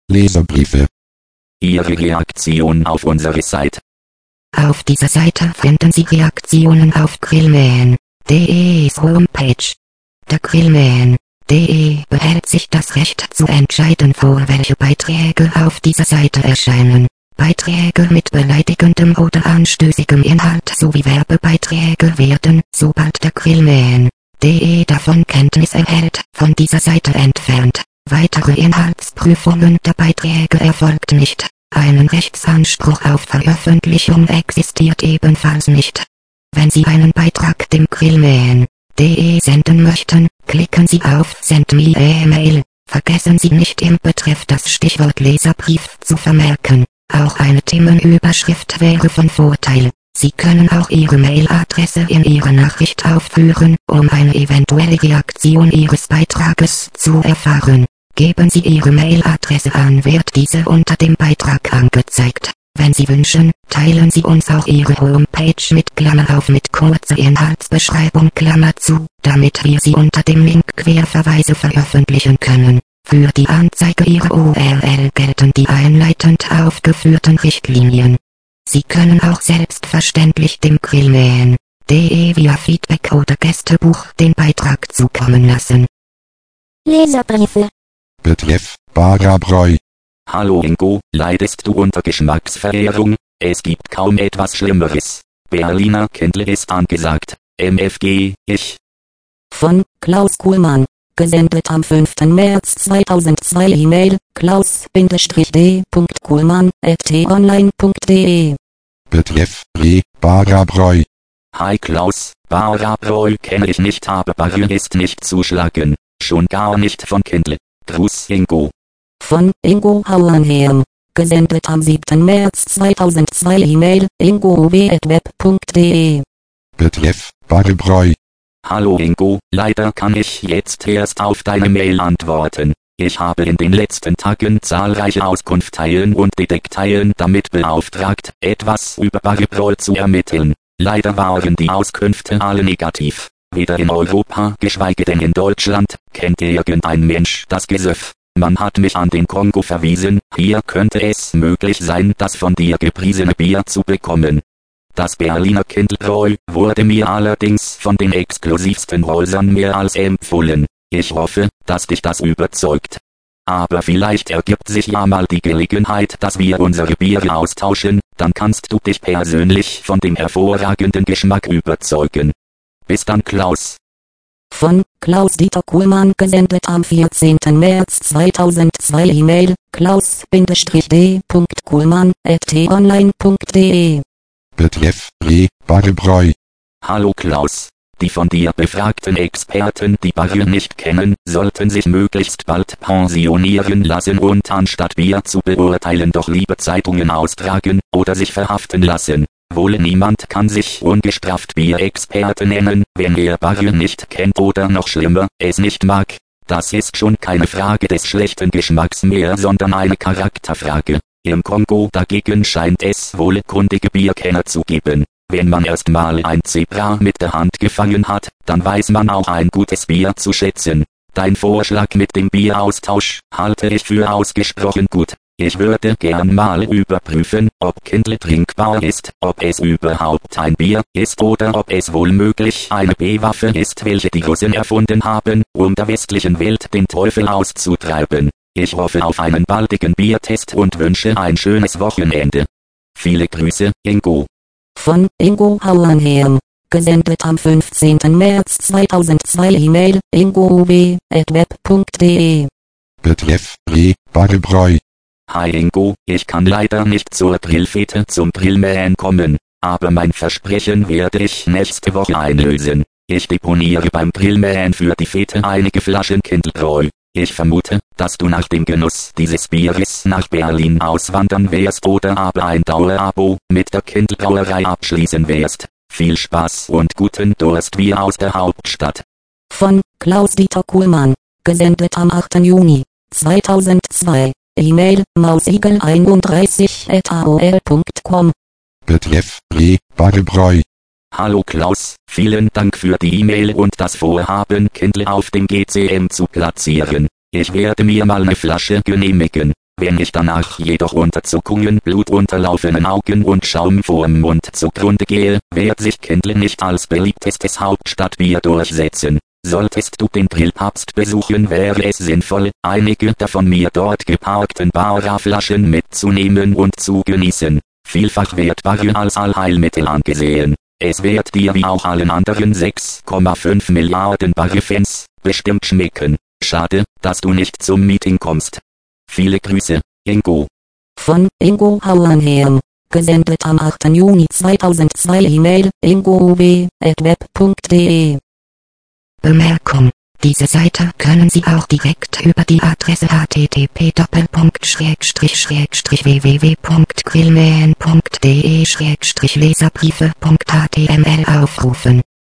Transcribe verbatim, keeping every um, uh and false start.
Leserbriefe. Ihre Reaktion auf unsere Seite. Auf dieser Seite finden Sie Reaktionen auf grillman punkt de's Homepage. Der grillman punkt de behält sich das Recht zu entscheiden, vor welche Beiträge auf dieser Seite erscheinen. Beiträge mit beleidigendem oder anstößigem Inhalt sowie Werbebeiträge werden, sobald der grillman punkt de davon Kenntnis erhält, von dieser Seite entfernt. Weitere Inhaltsprüfungen der Beiträge erfolgt nicht. Einen Rechtsanspruch auf Veröffentlichung existiert ebenfalls nicht. Wenn Sie einen Beitrag dem grillman punkt de senden möchten, klicken Sie auf Send me E-Mail. Vergessen Sie nicht im Betreff das Stichwort Leserbrief zu vermerken. Auch eine Themenüberschrift wäre von Vorteil. Sie können auch Ihre Mailadresse in Ihrer Nachricht aufführen, um eine eventuelle Reaktion Ihres Beitrages zu erfahren. Geben Sie Ihre Mailadresse an, wird diese unter dem Beitrag angezeigt. Wenn Sie wünschen, teilen Sie uns auch Ihre Homepage mit Klammer auf mit kurzer Inhaltsbeschreibung Klammer zu, damit wir sie unter dem Link Querverweise veröffentlichen können. Für die Anzeige Ihrer U R L gelten die einleitend aufgeführten Richtlinien. Sie können auch selbstverständlich dem grillman punkt de via Feedback oder Gästebuch den Beitrag zukommen lassen. Leserbriefe. Betreff Barabräu. Hallo Ingo, leidest du unter Geschmacksverehrung? Es gibt kaum etwas Schlimmeres. Berliner Kindle ist angesagt. M F G, ich. Von Klaus Kuhlmann. Gesendet am fünften März zweitausendzwei. E-Mail klaus-d. kuhlmann at t online punkt de. Betreff Re Barabräu. Hi Klaus, Barabräu kenne ich nicht, aber Barre ist nicht zuschlagen. Schon gar nicht von Kindle. Gruß Ingo. Von Ingo Hauernheim. Gesendet am siebten März zweitausendzwei. E-Mail ingo w at web punkt de. Betreff Barabräu. Hallo Ingo, leider kann ich jetzt erst auf deine Mail antworten. Ich habe in den letzten Tagen zahlreiche Auskunfteien und Detekteien damit beauftragt, etwas über Barabräu zu ermitteln. Leider waren die Auskünfte alle negativ. Weder in Europa, geschweige denn in Deutschland, kennt irgendein Mensch das Gesöff. Man hat mich an den Kongo verwiesen, hier könnte es möglich sein, das von dir gepriesene Bier zu bekommen. Das Berliner Kindlebräu wurde mir allerdings von den exklusivsten Häusern mehr als empfohlen. Ich hoffe, dass dich das überzeugt. Aber vielleicht ergibt sich ja mal die Gelegenheit, dass wir unsere Biere austauschen, dann kannst du dich persönlich von dem hervorragenden Geschmack überzeugen. Bis dann Klaus. Von Klaus-Dieter Kuhlmann, gesendet am vierzehnten März zweitausendzwei. E-Mail klaus-d. kuhlmann at t online punkt de. Betreff Re Barabräu. Hallo Klaus. Die von dir befragten Experten, die Barre nicht kennen, sollten sich möglichst bald pensionieren lassen und anstatt Bier zu beurteilen doch lieber Zeitungen austragen oder sich verhaften lassen. Wohl niemand kann sich ungestraft Bierexperte nennen, wenn er Barre nicht kennt oder noch schlimmer, es nicht mag. Das ist schon keine Frage des schlechten Geschmacks mehr, sondern eine Charakterfrage. Im Kongo dagegen scheint es wohl kundige Bierkenner zu geben. Wenn man erst mal ein Zebra mit der Hand gefangen hat, dann weiß man auch ein gutes Bier zu schätzen. Dein Vorschlag mit dem Bieraustausch halte ich für ausgesprochen gut. Ich würde gern mal überprüfen, ob Kindle trinkbar ist, ob es überhaupt ein Bier ist oder ob es wohl möglich eine B-Waffe ist, welche die Russen erfunden haben, um der westlichen Welt den Teufel auszutreiben. Ich hoffe auf einen baldigen Biertest und wünsche ein schönes Wochenende. Viele Grüße, Ingo. Von Ingo Hauernheim. Gesendet am fünfzehnten März zweitausendzwei. E-Mail ingo w at web punkt de. Betreff Re Barabräu. Hi Ingo, ich kann leider nicht zur Grillfete zum Grillman kommen, aber mein Versprechen werde ich nächste Woche einlösen. Ich deponiere beim Grillman für die Fete einige Flaschen Kindlebräu. Ich vermute, dass du nach dem Genuss dieses Bieres nach Berlin auswandern wirst oder aber ein Dauerabo mit der Kindlbrauerei abschließen wirst. Viel Spaß und guten Durst wie aus der Hauptstadt. Von Klaus-Dieter Kuhlmann. Gesendet am achten Juni zweitausendzwei. E-Mail mausigel einunddreißig at a o l punkt com. Betreff Re Barabräu. Hallo Klaus, vielen Dank für die E-Mail und das Vorhaben, Kindle auf dem G C M zu platzieren. Ich werde mir mal eine Flasche genehmigen. Wenn ich danach jedoch unter Zuckungen, blutunterlaufenen Augen und Schaum vorm Mund zugrunde gehe, wird sich Kendall nicht als beliebtestes Hauptstadtbier durchsetzen. Solltest du den Grillpapst besuchen, wäre es sinnvoll, einige der von mir dort geparkten Barra-Flaschen mitzunehmen und zu genießen. Vielfach wird Barra als Allheilmittel angesehen. Es wird dir wie auch allen anderen sechs Komma fünf Milliarden Barra-Fans bestimmt schmecken. Schade, dass du nicht zum Meeting kommst. Viele Grüße, Ingo. Von Ingo Hauernheim. Gesendet am achten Juni zweitausendzwei. E-Mail ingo.w at web punkt de. Bemerkung: Diese Seite können Sie auch direkt über die Adresse h t t p doppelpunkt schrägstrich schrägstrich w w w punkt grillman punkt de schrägstrich leserbriefe punkt h t m l aufrufen.